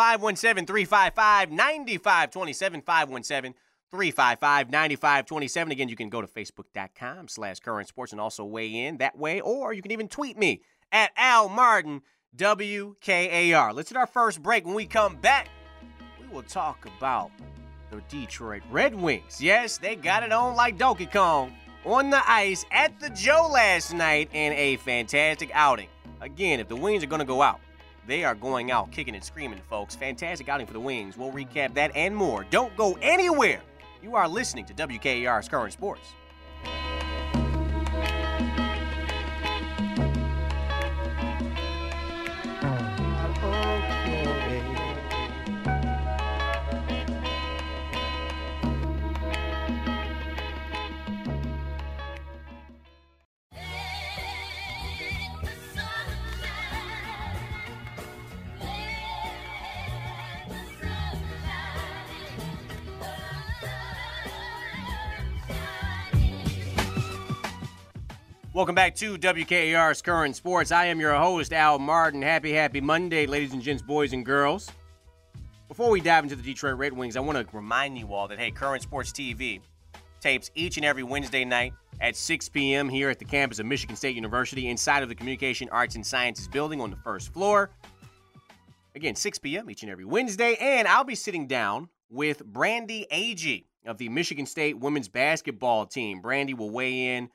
517-355-9527, 517-355-9527. Again, you can go to facebook.com/Current Sports and also weigh in that way, or you can even tweet me at Al Martin, WKAR. Let's hit our first break. When we come back, we will talk about the Detroit Red Wings. Yes, they got it on like Donkey Kong on the ice at the Joe last night in a fantastic outing. Again, if the Wings are going to go out, they are going out kicking and screaming, folks. Fantastic outing for the Wings. We'll recap that and more. Don't go anywhere. You are listening to WKAR's Current Sports. Welcome back to WKAR's Current Sports. I am your host, Al Martin. Happy Monday, ladies and gents, boys and girls. Before we dive into the Detroit Red Wings, I want to remind you all that, hey, Current Sports TV tapes each and every Wednesday night at 6 p.m. here at the campus of Michigan State University inside of the Communication Arts and Sciences building on the first floor. Again, 6 p.m. each and every Wednesday. And I'll be sitting down with Brandy Agee of the Michigan State women's basketball team. Brandy will weigh in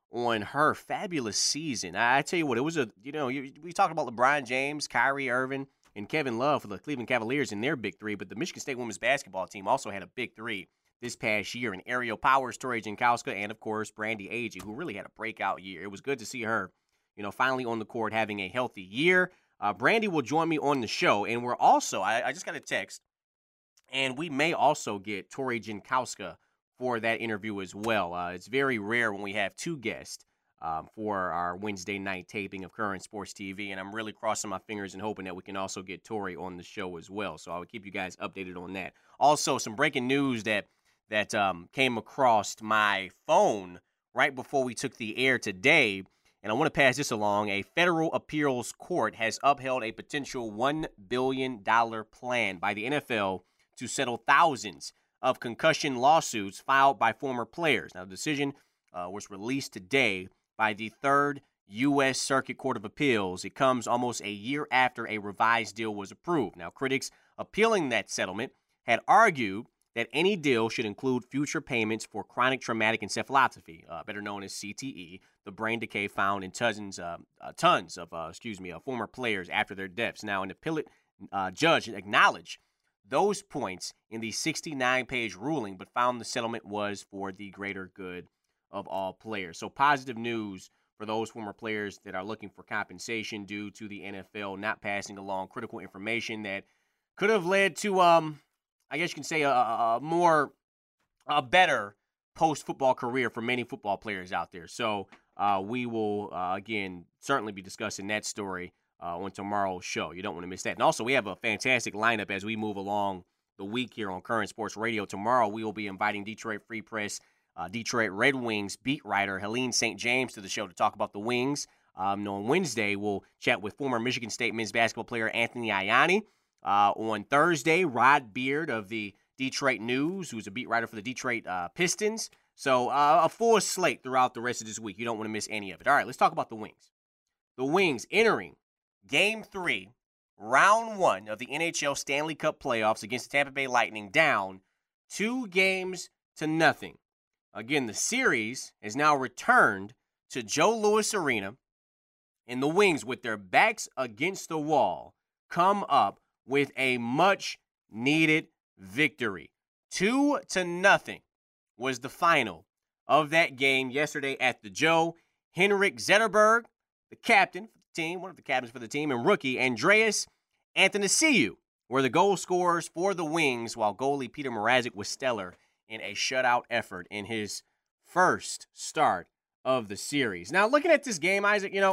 on her fabulous season. I tell you what, it was we talked about LeBron James, Kyrie Irving, and Kevin Love for the Cleveland Cavaliers in their big three, but the Michigan State women's basketball team also had a big three this past year in Ariel Powers, Tori Jankowska, and, of course, Brandy Agee, who really had a breakout year. It was good to see her, finally on the court having a healthy year. Brandy will join me on the show, and we're also, I just got a text, and we may also get Tori Jankowska for that interview as well. It's very rare when we have two guests for our Wednesday night taping of Current Sports TV, and I'm really crossing my fingers and hoping that we can also get Tori on the show as well. So I will keep you guys updated on that. Also, some breaking news that came across my phone right before we took the air today, and I want to pass this along. A federal appeals court has upheld a potential $1 billion plan by the NFL to settle thousands of concussion lawsuits filed by former players. Now, the decision was released today by the Third U.S. Circuit Court of Appeals. It comes almost a year after a revised deal was approved. Now, critics appealing that settlement had argued that any deal should include future payments for chronic traumatic encephalopathy, better known as CTE, the brain decay found in tons of former players after their deaths. Now, an appellate judge acknowledged those points in the 69-page ruling, but found the settlement was for the greater good of all players. So positive news for those former players that are looking for compensation due to the NFL not passing along critical information that could have led to, I guess you can say, a better post-football career for many football players out there. So we will, again, certainly be discussing that story on tomorrow's show. You don't want to miss that. And also, we have a fantastic lineup as we move along the week here on Current Sports Radio. Tomorrow, we will be inviting Detroit Free Press, Detroit Red Wings beat writer Helene St. James to the show to talk about the Wings. On Wednesday, we'll chat with former Michigan State men's basketball player Anthony Ianni. On Thursday, Rod Beard of the Detroit News, who's a beat writer for the Detroit Pistons. So a full slate throughout the rest of this week. You don't want to miss any of it. All right, let's talk about the Wings. The Wings entering Game 3, Round 1 of the NHL Stanley Cup playoffs against the Tampa Bay Lightning, down 2-0. Again, the series has now returned to Joe Louis Arena, and the Wings, with their backs against the wall, come up with a much-needed victory. 2-0 was the final of that game yesterday at the Joe. Henrik Zetterberg, the captain for the team, one of the captains for the team, and rookie Andreas Athanasiou were the goal scorers for the Wings, while goalie Peter Mrazek was stellar in a shutout effort in his first start of the series. Now, looking at this game, Isaac, when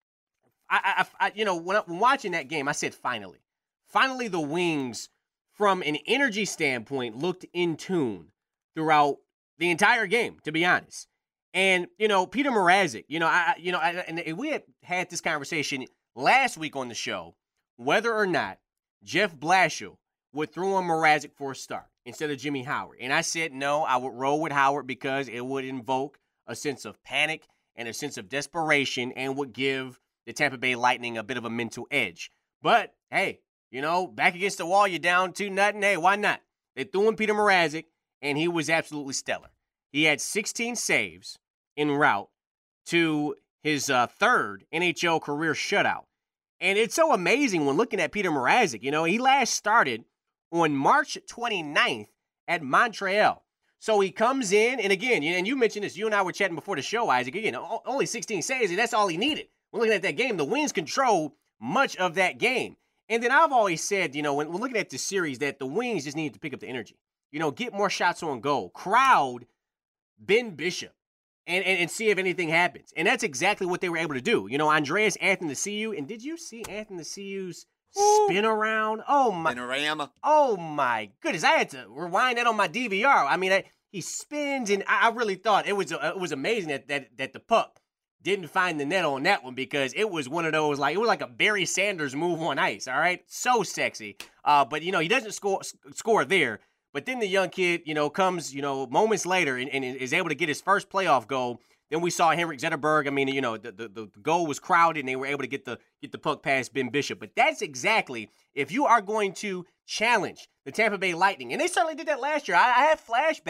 watching that game, I said finally. Finally, the Wings, from an energy standpoint, looked in tune throughout the entire game, to be honest. And, Peter Mrazek, and we had this conversation last week on the show, whether or not Jeff Blashill would throw on Mrazek for a start instead of Jimmy Howard. And I said, no, I would roll with Howard because it would invoke a sense of panic and a sense of desperation and would give the Tampa Bay Lightning a bit of a mental edge. But, hey, back against the wall, you're down 2-0. Hey, why not? They threw in Peter Mrazek, and he was absolutely stellar. He had 16 saves en route to his third NHL career shutout. And it's so amazing when looking at Peter Mrazek. He last started on March 29th at Montreal. So he comes in, and again, and you mentioned this, you and I were chatting before the show, Isaac. Again, only 16 saves, and that's all he needed. We're looking at that game. The Wings controlled much of that game. And then I've always said, when we're looking at this series, that the Wings just needed to pick up the energy. Get more shots on goal. Crowd Ben Bishop and see if anything happens. And that's exactly what they were able to do. Andreas Athanasiou, and did you see Athanasiou's spin around? Oh, my. Spinorama. Oh, my goodness. I had to rewind that on my DVR. I mean, he spins, and I really thought it was amazing that the puck didn't find the net on that one, because it was one of those, it was like a Barry Sanders move on ice, all right? So sexy. But, he doesn't score there. But then the young kid, comes, moments later and is able to get his first playoff goal. Then we saw Henrik Zetterberg. I mean, the goal was crowded, and they were able to get the puck past Ben Bishop. But that's exactly, if you are going to challenge the Tampa Bay Lightning, and they certainly did that last year. I have flashbacks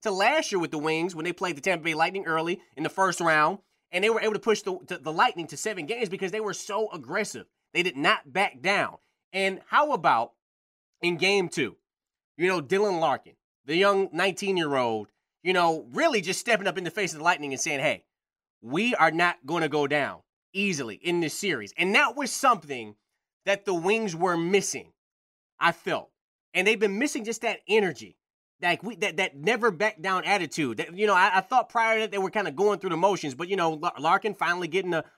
to last year with the Wings when they played the Tampa Bay Lightning early in the first round, and they were able to push the Lightning to 7 games because they were so aggressive. They did not back down. And how about in game 2, Dylan Larkin, the young 19-year-old, really just stepping up in the face of the Lightning and saying, hey, we are not going to go down easily in this series. And that was something that the Wings were missing, I felt. And they've been missing just that energy, that never back down attitude. That, I thought prior to that they were kind of going through the motions, but Larkin finally getting his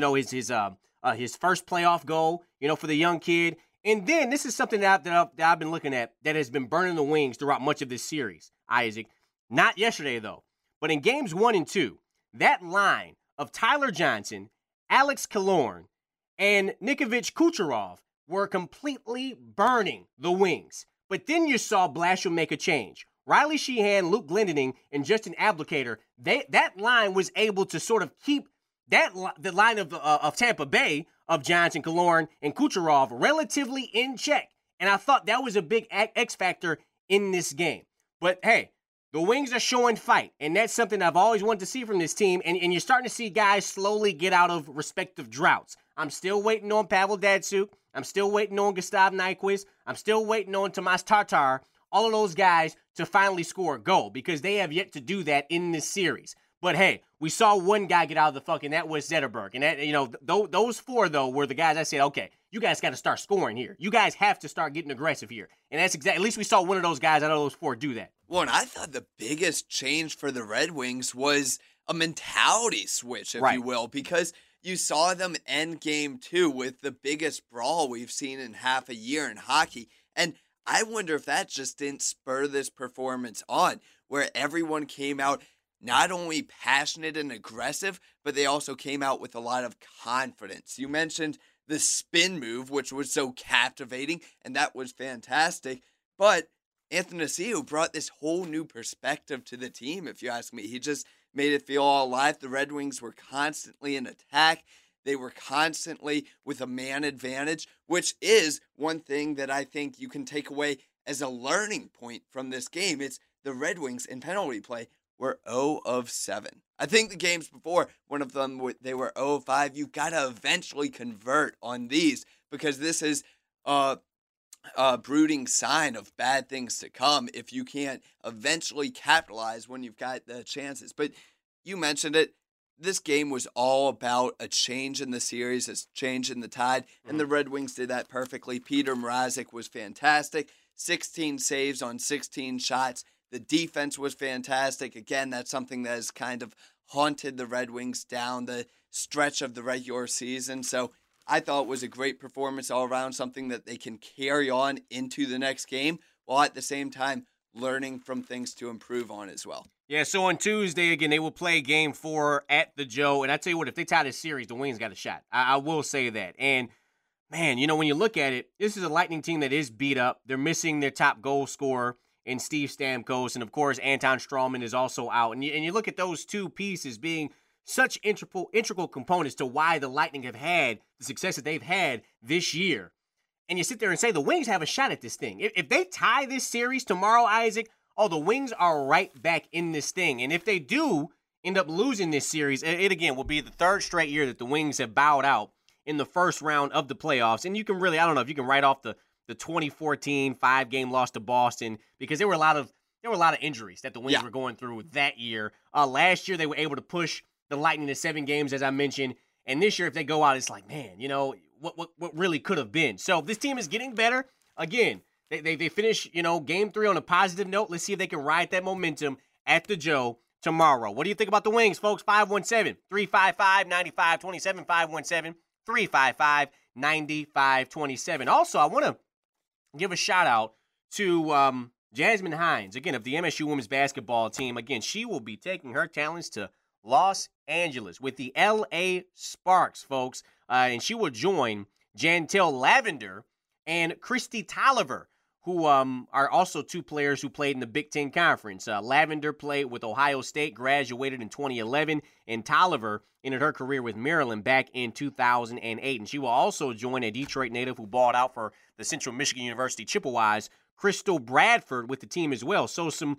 first playoff goal, for the young kid. And then this is something that I've been looking at that has been burning the Wings throughout much of this series, Isaac. Not yesterday though, but in games 1 and 2, that line of Tyler Johnson, Alex Killorn, and Nikita Kucherov were completely burning the Wings. But then you saw Blashill make a change. Riley Sheehan, Luke Glendening, and Justin Abdelkader, that line was able to sort of keep the line of Tampa Bay, of Johnson, Killorn, and Kucherov relatively in check. And I thought that was a big X factor in this game. But hey, the Wings are showing fight, and that's something I've always wanted to see from this team, and you're starting to see guys slowly get out of respective droughts. I'm still waiting on Pavel Datsyuk. I'm still waiting on Gustav Nyquist. I'm still waiting on Tomas Tatar, all of those guys to finally score a goal because they have yet to do that in this series. But hey, we saw one guy get out of the fuck, and that was Zetterberg. And that, those 4, though, were the guys I said, okay, you guys got to start scoring here. You guys have to start getting aggressive here. And that's exactly, at least we saw one of those guys out of those 4 do that. Well, and I thought the biggest change for the Red Wings was a mentality switch, if you will, because you saw them end game 2 with the biggest brawl we've seen in half a year in hockey. And I wonder if that just didn't spur this performance on, where everyone came out not only passionate and aggressive, but they also came out with a lot of confidence. You mentioned the spin move, which was so captivating, and that was fantastic. But Athanasiou brought this whole new perspective to the team, if you ask me. He just made it feel all alive. The Red Wings were constantly in attack. They were constantly with a man advantage, which is one thing that I think you can take away as a learning point from this game. It's the Red Wings in penalty play were 0 of 7. I think the games before, one of them, they were 0 of 5. You've got to eventually convert on these because this is a brooding sign of bad things to come if you can't eventually capitalize when you've got the chances. But you mentioned it. This game was all about a change in the series, a change in the tide, and the Red Wings did that perfectly. Peter Mrazek was fantastic, 16 saves on 16 shots. The defense was fantastic. Again, that's something that has kind of haunted the Red Wings down the stretch of the regular season. So I thought it was a great performance all around, something that they can carry on into the next game, while at the same time learning from things to improve on as well. Yeah, so on Tuesday, again, they will play Game 4 at the Joe. And I tell you what, if they tie this series, the Wings got a shot. I will say that. And, man, when you look at it, this is a Lightning team that is beat up. They're missing their top goal scorer in Steve Stamkos. And, of course, Anton Strawman is also out. And you look at those two pieces being such integral components to why the Lightning have had the success that they've had this year. And you sit there and say the Wings have a shot at this thing. If they tie this series tomorrow, Isaac, the Wings are right back in this thing. And if they do end up losing this series, it again will be the 3rd straight year that the Wings have bowed out in the first round of the playoffs. And you can really, I don't know if you can write off the 2014 5-game loss to Boston because there were a lot of injuries that the Wings were going through that year. Last year they were able to push the Lightning to 7 games, as I mentioned. And this year, if they go out, it's like, man, what really could have been. So this team is getting better. Again, they finish, Game 3 on a positive note. Let's see if they can ride that momentum at the Joe tomorrow. What do you think about the Wings, folks? 517-355-9527, 517-355-9527. Also, I want to give a shout-out to Jasmine Hines, again, of the MSU women's basketball team. Again, she will be taking her talents to Los Angeles with the L.A. Sparks, folks. And she will join Jantel Lavender and Christy Tolliver, who are also 2 players who played in the Big Ten Conference. Lavender played with Ohio State, graduated in 2011, and Tolliver ended her career with Maryland back in 2008. And she will also join a Detroit native who balled out for the Central Michigan University Chippewas, Crystal Bradford with the team as well. So some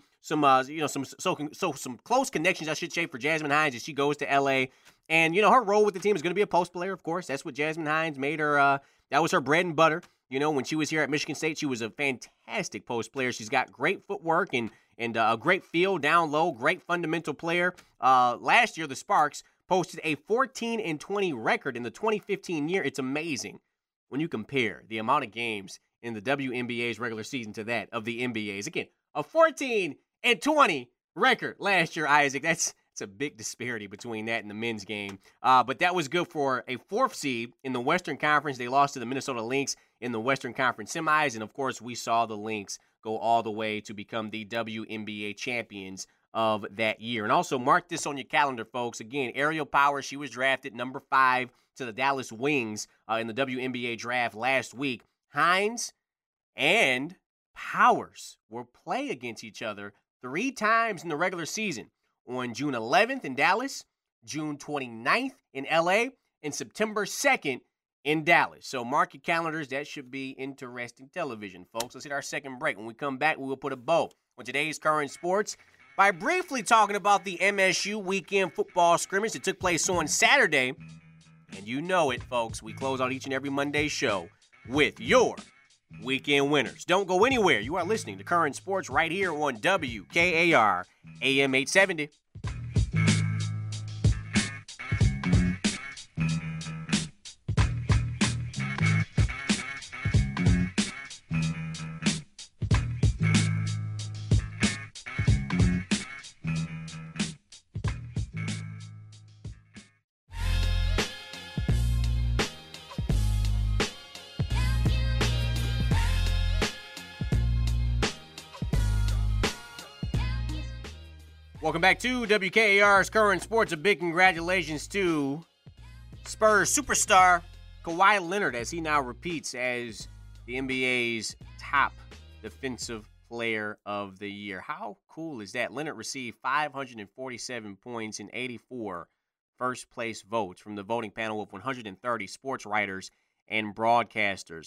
close connections, I should say, for Jasmine Hines as she goes to LA. And, her role with the team is going to be a post player, of course. That's what Jasmine Hines made her. That was her bread and butter. When she was here at Michigan State, she was a fantastic post player. She's got great footwork and a great feel down low, great fundamental player. Last year, the Sparks posted a 14-20 record in the 2015 year. It's amazing when you compare the amount of games in the WNBA's regular season to that of the NBA's. Again, a 14-20 record last year, Isaac. It's a big disparity between that and the men's game. But that was good for a 4th seed in the Western Conference. They lost to the Minnesota Lynx in the Western Conference semis. And, of course, we saw the Lynx go all the way to become the WNBA champions of that year. And also mark this on your calendar, folks. Again, Ariel Powers, she was drafted number 5 to the Dallas Wings in the WNBA draft last week. Hines and Powers will play against each other 3 times in the regular season. On June 11th in Dallas, June 29th in LA, and September 2nd in Dallas. So mark your calendars. That should be interesting television, folks. Let's hit our second break. When we come back, we will put a bow on today's current sports by briefly talking about the MSU weekend football scrimmage that took place on Saturday. And you know it, folks. We close out each and every Monday show with your weekend winners. Don't go anywhere. You are listening to Current Sports right here on WKAR AM 870. Welcome back to WKAR's Current Sports. A big congratulations to Spurs superstar Kawhi Leonard as he now repeats as the NBA's top defensive player of the year. How cool is that? Leonard received 547 points and 84 first-place votes from the voting panel of 130 sports writers and broadcasters.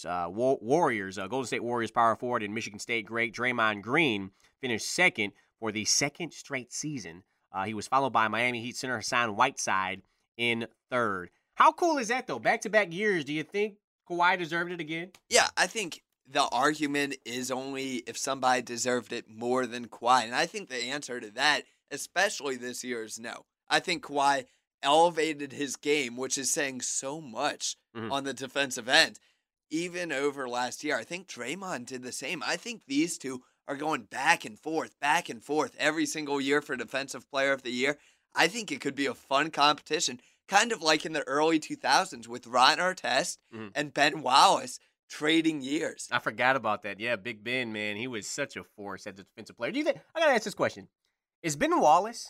Golden State Warriors power forward and Michigan State great Draymond Green finished second for the second straight season. He was followed by Miami Heat center Hassan Whiteside in third. How cool is that, though? Back-to-back years, do you think Kawhi deserved it again? Yeah, I think the argument is only if somebody deserved it more than Kawhi. And I think the answer to that, especially this year, is no. I think Kawhi elevated his game, which is saying so much on the defensive end, even over last year. I think Draymond did the same. I think these two are going back and forth every single year for Defensive Player of the Year. I think it could be a fun competition, kind of like in the early 2000s with Ron Artest and Ben Wallace trading years. I forgot about that. Yeah, Big Ben, man. He was such a force as a defensive player. Do you think, I got to ask this question. Is Ben Wallace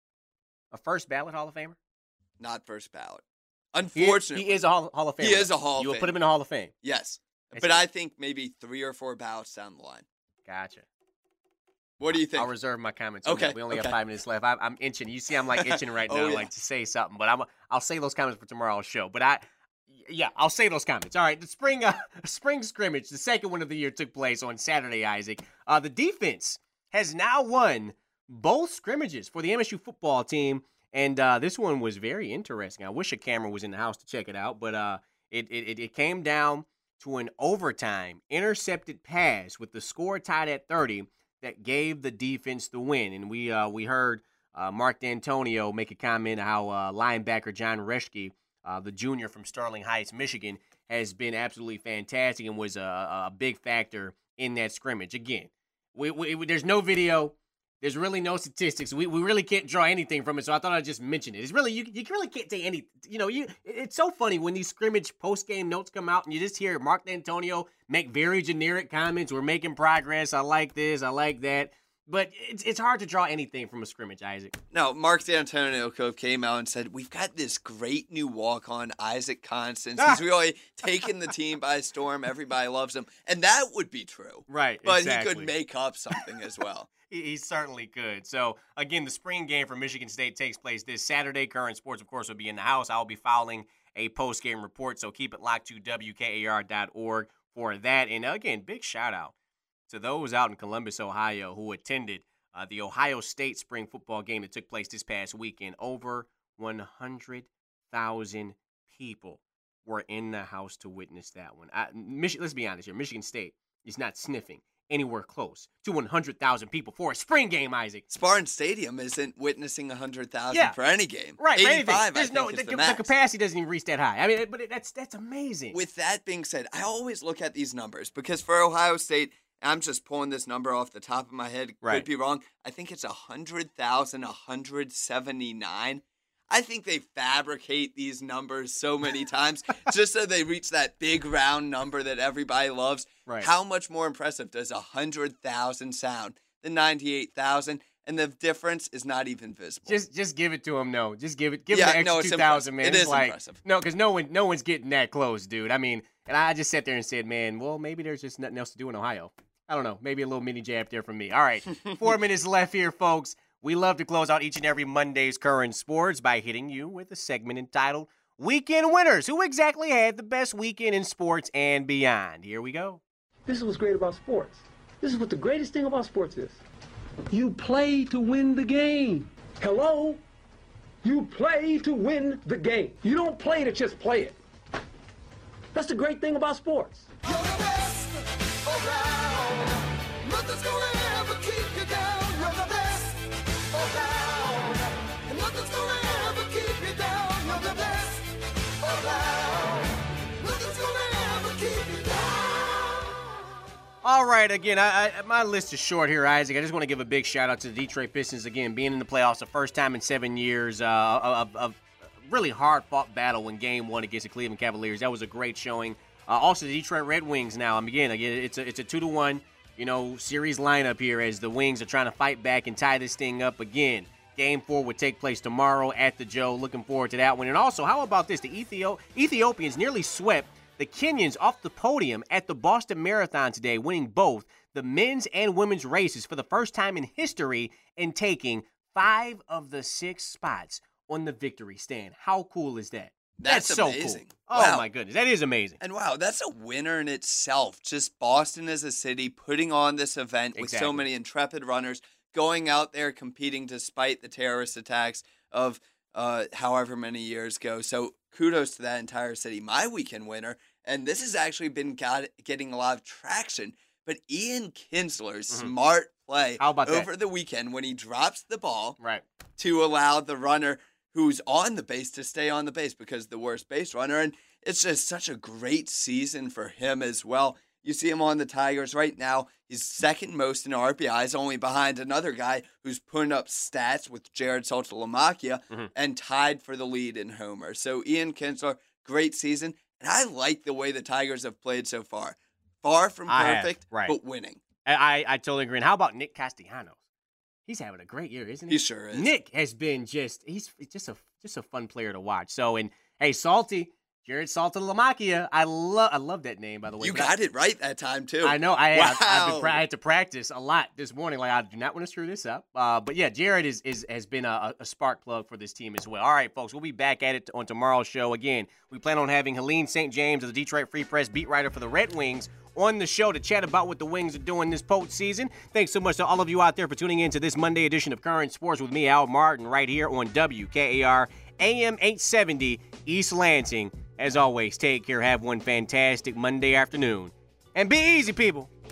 a first ballot Hall of Famer? Not first ballot. Unfortunately. He is a Hall of Famer. He is a Hall of Fame. You will put him in the Hall of Fame. Yes. But I think maybe 3 or 4 ballots down the line. Gotcha. What do you think? I'll reserve my comments. Okay. We only have 5 minutes left. I'm itching. You see, I'm like itching right now, like to say something. But I'll say those comments for tomorrow's show. But I'll say those comments. All right. The spring scrimmage, the second one of the year, took place on Saturday, Isaac. The defense has now won both scrimmages for the MSU football team. And this one was very interesting. I wish a camera was in the house to check it out. But it came down to an overtime intercepted pass with the score tied at 30 that gave the defense the win. And we heard Mark D'Antonio make a comment how linebacker John Reschke, the junior from Sterling Heights, Michigan, has been absolutely fantastic and was a big factor in that scrimmage. Again, there's no video. There's really no statistics. We really can't draw anything from it, so I thought I'd just mention it. It's really you really can't say any. It's so funny when these scrimmage post-game notes come out and you just hear Mark D'Antonio make very generic comments. We're making progress. I like this. I like that. But it's hard to draw anything from a scrimmage, Isaac. No, Mark D'Antonio came out and said, we've got this great new walk-on, Isaac Constance. He's really taken the team by storm. Everybody loves him. And that would be true. Right, But exactly. He could make up something as well. He certainly could. So, again, the spring game for Michigan State takes place this Saturday. Current Sports, of course, will be in the house. I'll be filing a post-game report, so keep it locked to WKAR.org for that. And, again, big shout-out to those out in Columbus, Ohio, who attended the Ohio State spring football game that took place this past weekend. Over 100,000 people were in the house to witness that one. Let's be honest here. Michigan State is not sniffing anywhere close to 100,000 people for a spring game, Isaac. Spartan Stadium isn't witnessing 100,000 for any game. Right, 85, the capacity doesn't even reach that high. I mean, but that's amazing. With that being said, I always look at these numbers because for Ohio State, I'm just pulling this number off the top of my head. Could be wrong. I think it's 100,179. I think they fabricate these numbers so many times just so they reach that big round number that everybody loves. Right. How much more impressive does 100,000 sound than 98,000? And the difference is not even visible. Just give it to them, no. Just give it the extra 2,000, man. It is impressive. No, because no one's getting that close, dude. I mean, and I just sat there and said, man, well, maybe there's just nothing else to do in Ohio. I don't know. Maybe a little mini jab there from me. All right, 4 minutes left here, folks. We love to close out each and every Monday's Current Sports by hitting you with a segment entitled Weekend Winners. Who exactly had the best weekend in sports and beyond? Here we go. This is what's great about sports. This is what the greatest thing about sports is. You play to win the game. Hello? You play to win the game. You don't play to just play it. That's the great thing about sports. You're the best around. Nothing's gonna ever keep you down. You're the best around. And nothing's gonna ever keep you down. You're the best around. Nothing's gonna ever keep you down. All right, again, my list is short here, Isaac. I just want to give a big shout out to the Detroit Pistons again, being in the playoffs the first time in 7 years. A really hard-fought battle in Game 1 against the Cleveland Cavaliers. That was a great showing. Also, the Detroit Red Wings now. Again, it's a 2-1, series lineup here as the Wings are trying to fight back and tie this thing up again. Game 4 would take place tomorrow at the Joe. Looking forward to that one. And also, how about this? The Ethiopians nearly swept the Kenyans off the podium at the Boston Marathon today, winning both the men's and women's races for the first time in history and taking 5 of the 6 spots on the victory stand. How cool is that? That's so amazing. Cool. Wow. Oh, my goodness. That is amazing. And wow, that's a winner in itself. Just Boston as a city putting on this event with so many intrepid runners going out there competing despite the terrorist attacks of however many years ago. So kudos to that entire city. My weekend winner, and this has actually been getting a lot of traction, but Ian Kinsler's smart play over the weekend when he drops the ball to allow the runner who's on the base to stay on the base because the worst base runner. And it's just such a great season for him as well. You see him on the Tigers right now. He's second most in RBIs, only behind another guy who's putting up stats with Jared Saltalamacchia and tied for the lead in homers. So Ian Kinsler, great season. And I like the way the Tigers have played so far. Far from perfect, but winning. I totally agree. And how about Nick Castellanos? He's having a great year, isn't he? He sure is. Nick has been he's just a fun player to watch. So, and hey, Salty, Jared Saltalamacchia, I love that name, by the way. You got it right that time, too. I know. I had to practice a lot this morning. Like, I do not want to screw this up. But yeah, Jared has been a spark plug for this team as well. All right, folks, we'll be back at it on tomorrow's show. Again, we plan on having Helene St. James of the Detroit Free Press beat writer for the Red Wings on the show to chat about what the Wings are doing this postseason. Thanks so much to all of you out there for tuning in to this Monday edition of Current Sports with me, Al Martin, right here on WKAR AM 870 East Lansing. As always, take care, have one fantastic Monday afternoon, and be easy, people.